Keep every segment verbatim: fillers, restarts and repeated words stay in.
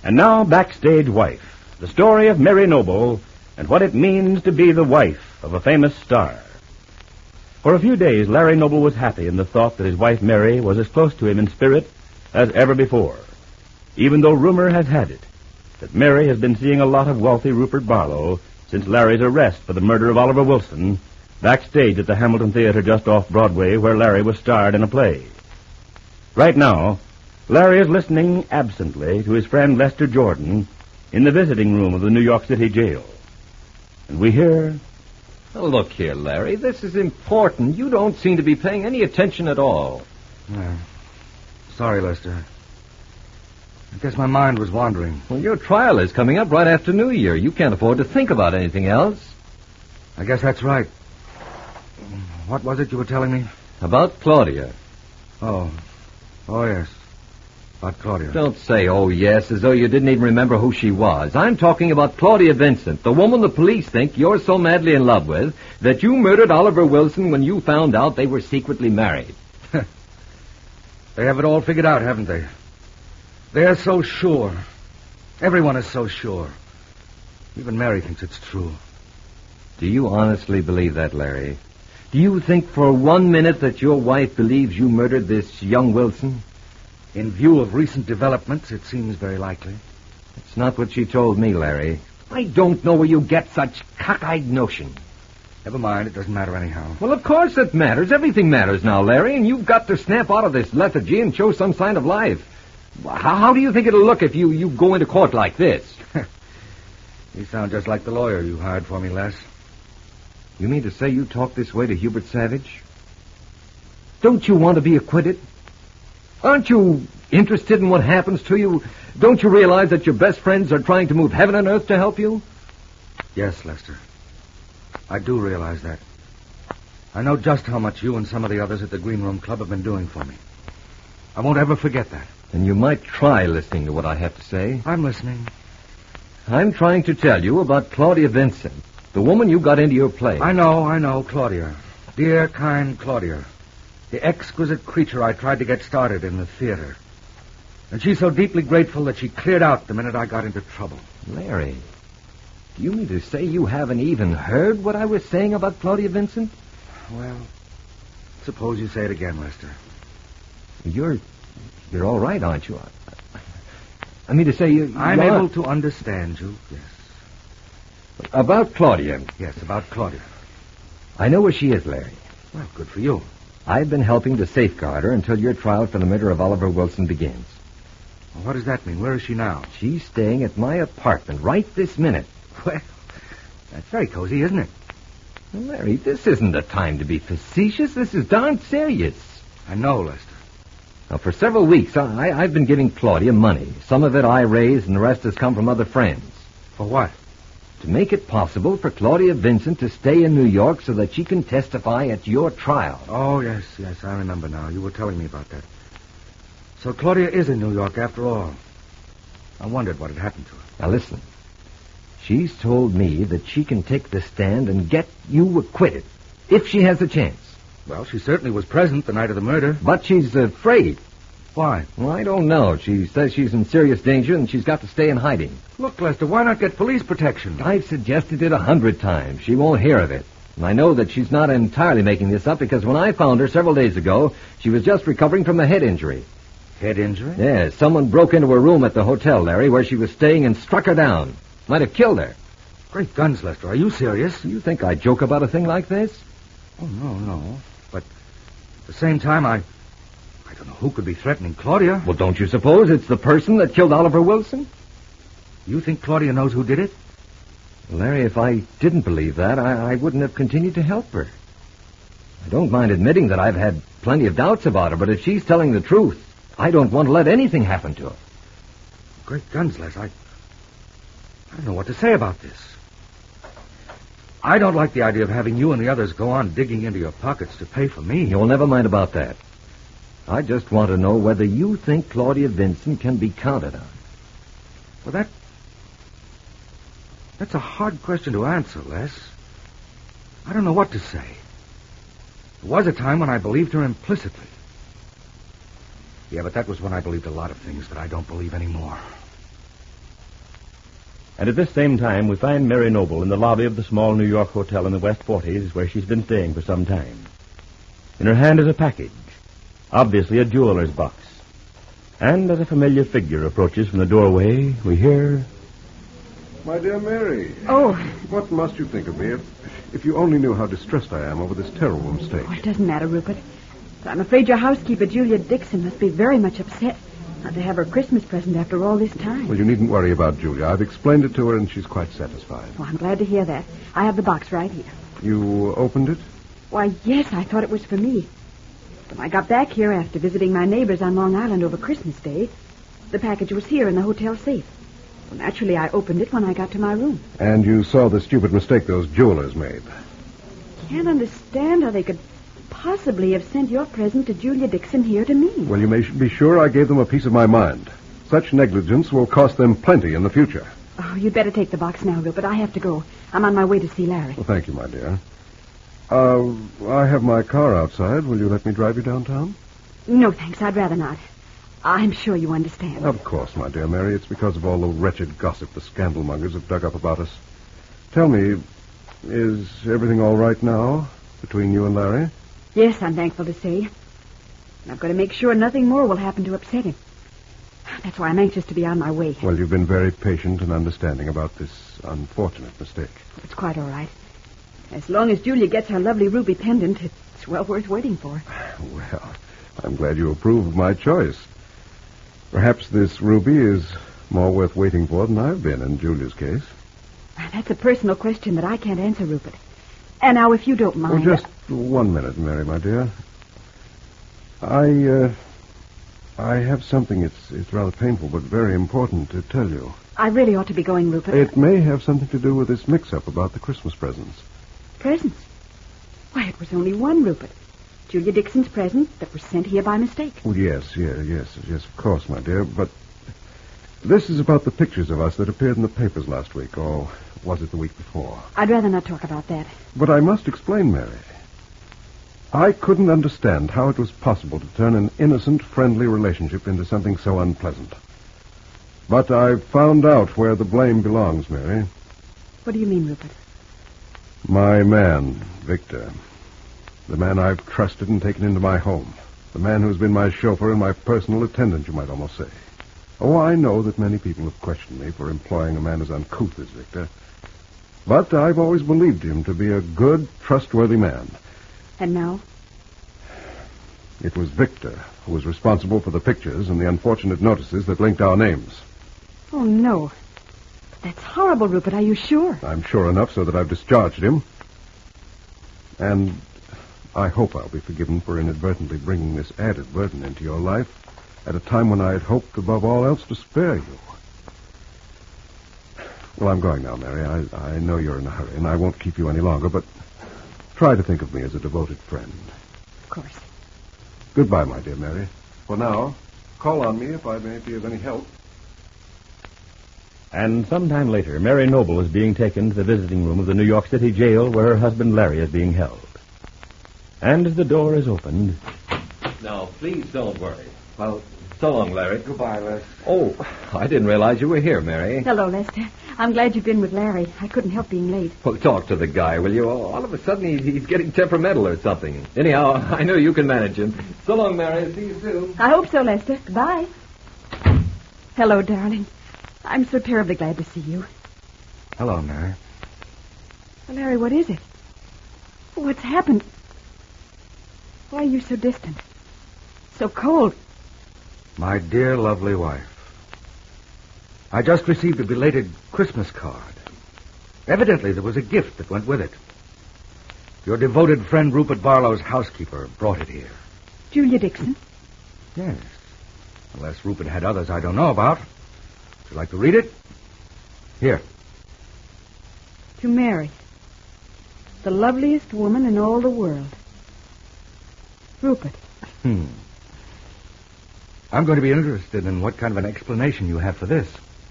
And now, Backstage Wife, the story of Mary Noble and what it means to be the wife of a famous star. For a few days, Larry Noble was happy in the thought that his wife Mary was as close to him in spirit as ever before, even though rumor has had it that Mary has been seeing a lot of wealthy Rupert Barlow since Larry's arrest for the murder of Oliver Wilson backstage at the Hamilton Theater just off Broadway, where Larry was starred in a play. Right now, Larry is listening absently to his friend Lester Jordan in the visiting room of the New York City jail. And we hear... Oh, look here, Larry. This is important. You don't seem to be paying any attention at all. Yeah. Sorry, Lester. I guess my mind was wandering. Well, your trial is coming up right after New Year. You can't afford to think about anything else. I guess that's right. What was it you were telling me? About Claudia. Oh. Oh, yes. About Claudia. Don't say, oh, yes, as though you didn't even remember who she was. I'm talking about Claudia Vincent, the woman the police think you're so madly in love with that you murdered Oliver Wilson when you found out they were secretly married. They have it all figured out, haven't they? They're so sure. Everyone is so sure. Even Mary thinks it's true. Do you honestly believe that, Larry? Do you think for one minute that your wife believes you murdered this young Wilson? In view of recent developments, it seems very likely. It's not what she told me, Larry. I don't know where you get such cockeyed notions. Never mind, it doesn't matter anyhow. Well, of course it matters. Everything matters now, Larry, and you've got to snap out of this lethargy and show some sign of life. How, how do you think it'll look if you, you go into court like this? You sound just like the lawyer you hired for me, Les. You mean to say you talk this way to Hubert Savage? Don't you want to be acquitted? Aren't you interested in what happens to you? Don't you realize that your best friends are trying to move heaven and earth to help you? Yes, Lester. I do realize that. I know just how much you and some of the others at the Green Room Club have been doing for me. I won't ever forget that. And you might try listening to what I have to say. I'm listening. I'm trying to tell you about Claudia Vincent, the woman you got into your play. I know, I know, Claudia. Dear, kind Claudia. The exquisite creature I tried to get started in the theater. And she's so deeply grateful that she cleared out the minute I got into trouble. Larry, do you mean to say you haven't even heard what I was saying about Claudia Vincent? Well, suppose you say it again, Lester. You're... you're all right, aren't you? I, I mean to say you... I'm you're... able to understand you, yes. About Claudia. Yes, about Claudia. I know where she is, Larry. Well, good for you. I've been helping to safeguard her until your trial for the murder of Oliver Wilson begins. Well, what does that mean? Where is she now? She's staying at my apartment right this minute. Well, that's very cozy, isn't it? Well, Larry, this isn't the time to be facetious. This is darn serious. I know, Lester. Now, for several weeks, I, I've been giving Claudia money. Some of it I raised, and the rest has come from other friends. For what? To make it possible for Claudia Vincent to stay in New York so that she can testify at your trial. Oh, yes, yes, I remember now. You were telling me about that. So Claudia is in New York after all. I wondered what had happened to her. Now, listen. She's told me that she can take the stand and get you acquitted, if she has a chance. Well, she certainly was present the night of the murder. But she's afraid. Why? Well, I don't know. She says she's in serious danger and she's got to stay in hiding. Look, Lester, why not get police protection? I've suggested it a hundred times. She won't hear of it. And I know that she's not entirely making this up because when I found her several days ago, she was just recovering from a head injury. Head injury? Yes, someone broke into her room at the hotel, Larry, where she was staying and struck her down. Might have killed her. Great guns, Lester. Are you serious? You think I joke about a thing like this? Oh, no, no. But at the same time, I... I don't know who could be threatening Claudia. Well, don't you suppose it's the person that killed Oliver Wilson? You think Claudia knows who did it? Larry, if I didn't believe that, I, I wouldn't have continued to help her. I don't mind admitting that I've had plenty of doubts about her, but if she's telling the truth, I don't want to let anything happen to her. Great guns, Les. I... I don't know what to say about this. I don't like the idea of having you and the others go on digging into your pockets to pay for me. You'll never mind about that. I just want to know whether you think Claudia Vincent can be counted on. Well, that... That's a hard question to answer, Les. I don't know what to say. There was a time when I believed her implicitly. Yeah, but that was when I believed a lot of things that I don't believe anymore. And at this same time, we find Mary Noble in the lobby of the small New York hotel in the West Forties, where she's been staying for some time. In her hand is a package, obviously a jeweler's box. And as a familiar figure approaches from the doorway, we hear... My dear Mary. Oh. What must you think of me if, if you only knew how distressed I am over this terrible mistake? Oh, it doesn't matter, Rupert. But I'm afraid your housekeeper, Julia Dixon, must be very much upset not to have her Christmas present after all this time. Well, you needn't worry about Julia. I've explained it to her, and she's quite satisfied. Oh, I'm glad to hear that. I have the box right here. You opened it? Why, yes, I thought it was for me. When I got back here after visiting my neighbors on Long Island over Christmas Day, the package was here in the hotel safe. Well, naturally, I opened it when I got to my room. And you saw the stupid mistake those jewelers made. Can't understand how they could possibly have sent your present to Julia Dixon here to me. Well, you may be sure I gave them a piece of my mind. Such negligence will cost them plenty in the future. Oh, you'd better take the box now, Rupert. I have to go. I'm on my way to see Larry. Well, thank you, my dear. Uh, I have my car outside. Will you let me drive you downtown? No, thanks. I'd rather not. I'm sure you understand. Of course, my dear Mary. It's because of all the wretched gossip the scandalmongers have dug up about us. Tell me, is everything all right now between you and Larry? Yes, I'm thankful to say. I've got to make sure nothing more will happen to upset him. That's why I'm anxious to be on my way. Well, you've been very patient and understanding about this unfortunate mistake. It's quite all right. As long as Julia gets her lovely ruby pendant, it's well worth waiting for. Well, I'm glad you approve of my choice. Perhaps this ruby is more worth waiting for than I've been in Julia's case. That's a personal question that I can't answer, Rupert. And now, if you don't mind... Oh, just one minute, Mary, my dear. I, uh... I have something, it's, it's rather painful, but very important to tell you. I really ought to be going, Rupert. It may have something to do with this mix-up about the Christmas presents. Presents? Why, it was only one, Rupert. Julia Dixon's present that was sent here by mistake. Oh, yes, yes, yes, yes, of course, my dear. But this is about the pictures of us that appeared in the papers last week, or was it the week before? I'd rather not talk about that. But I must explain, Mary. I couldn't understand how it was possible to turn an innocent, friendly relationship into something so unpleasant. But I've found out where the blame belongs, Mary. What do you mean, Rupert? My man, Victor. The man I've trusted and taken into my home. The man who's been my chauffeur and my personal attendant, you might almost say. Oh, I know that many people have questioned me for employing a man as uncouth as Victor. But I've always believed him to be a good, trustworthy man. And now? It was Victor who was responsible for the pictures and the unfortunate notices that linked our names. Oh, no. That's horrible, Rupert. Are you sure? I'm sure enough so that I've discharged him. And I hope I'll be forgiven for inadvertently bringing this added burden into your life at a time when I had hoped above all else to spare you. Well, I'm going now, Mary. I, I know you're in a hurry, and I won't keep you any longer, but try to think of me as a devoted friend. Of course. Goodbye, my dear Mary. For now, call on me if I may be of any help. And sometime later, Mary Noble is being taken to the visiting room of the New York City jail where her husband Larry is being held. And as the door is opened... Now, please don't worry. Well, so long, Larry. Goodbye, Les. Oh, I didn't realize you were here, Mary. Hello, Lester. I'm glad you've been with Larry. I couldn't help being late. Well, talk to the guy, will you? All of a sudden, he's, he's getting temperamental or something. Anyhow, I know you can manage him. So long, Mary. See you soon. I hope so, Lester. Goodbye. Hello, darling. I'm so terribly glad to see you. Hello, Mary. Well, Larry, what is it? What's happened? Why are you so distant? So cold. My dear, lovely wife. I just received a belated Christmas card. Evidently, there was a gift that went with it. Your devoted friend Rupert Barlow's housekeeper brought it here. Julia Dixon? Yes. Unless Rupert had others I don't know about. Would you like to read it? Here. To Mary, the loveliest woman in all the world. Rupert. Hmm. I'm going to be interested in what kind of an explanation you have for this.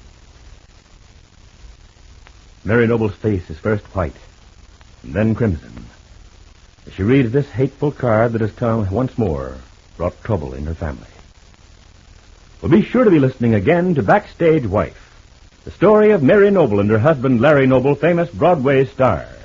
Mary Noble's face is first white, and then crimson. As she reads this hateful card that has come once more brought trouble in her family. Well, be sure to be listening again to Backstage Wife, The story of Mary Noble and her husband, Larry Noble, famous Broadway star.